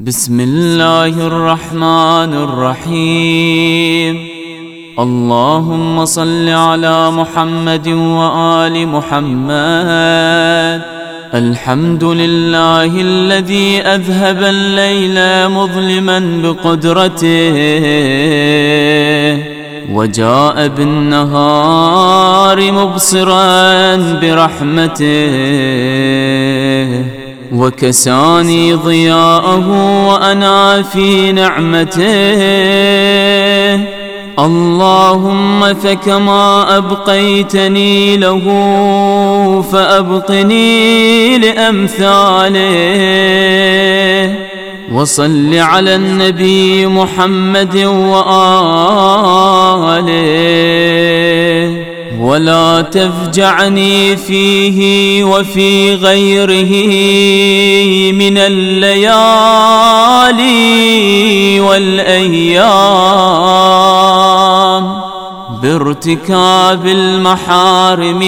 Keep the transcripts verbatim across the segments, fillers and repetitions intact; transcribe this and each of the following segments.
بسم الله الرحمن الرحيم. اللهم صل على محمد وآل محمد. الحمد لله الذي أذهب الليل مظلما بقدرته وجاء بالنهار مبصرا برحمته وكساني ضياءه وأنا في نعمته. اللهم فكما أبقيتني له فأبقني لأمثاله. وصل على النبي محمد وآله ولا تفجعني فيه وفي غيره من الليالي والأيام بارتكاب المحارم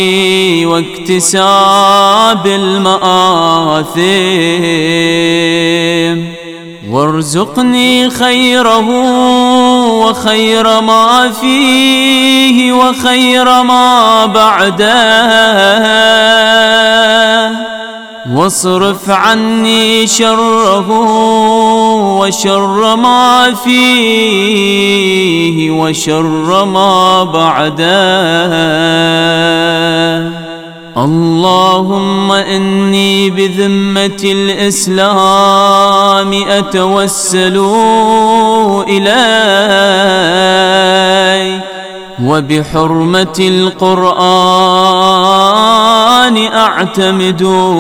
واكتساب المآثم. وارزقني خيره وخير ما فيه وخير ما بعده. واصرف عني شره وشر ما فيه وشر ما بعده. اللهم إني بذمة الإسلام أتوسل إليك وبحرمة القرآن أعتمد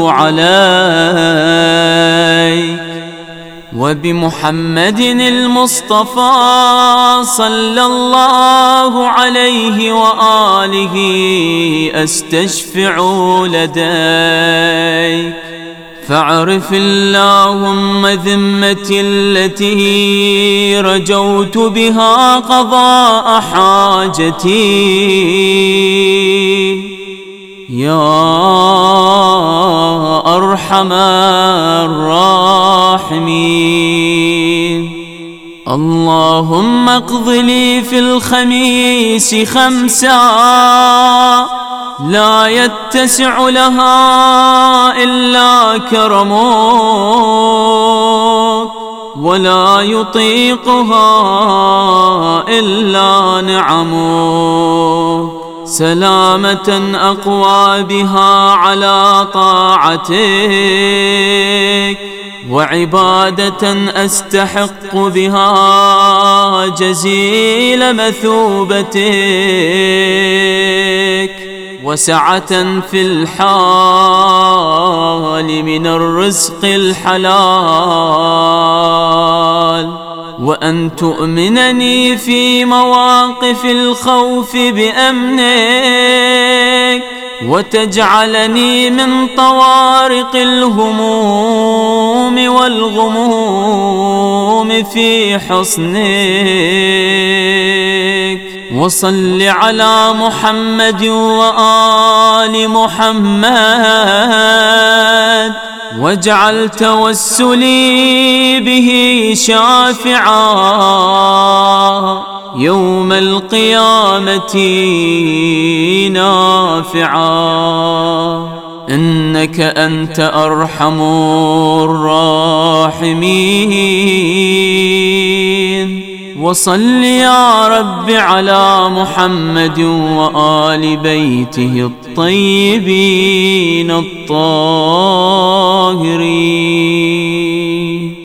عليك وبمحمد المصطفى صلى الله عليه وآله أستشفع لديك. فاعرف اللهم ذمتي التي رجوت بها قضاء حاجتي يا أرحم الراحمين. اللهم اقض لي في الخميس خمسا لا يتسع لها إلا كرمك ولا يطيقها إلا نعمك. سلامة أقوى بها على طاعتك وعبادة أستحق بها جزيل مثوبتك وسعة في الحال من الرزق الحلال. وأن تؤمنني في مواقف الخوف بأمنك وتجعلني من طوارق الهموم والغموم في حصنك. وصل على محمد وآل محمد واجعل توسلي به شافعا يوم القيامة نافعا. إنك أنت أرحم الراحمين. وصل يا رب على محمد وآل بيته الطيبين الطاهرين.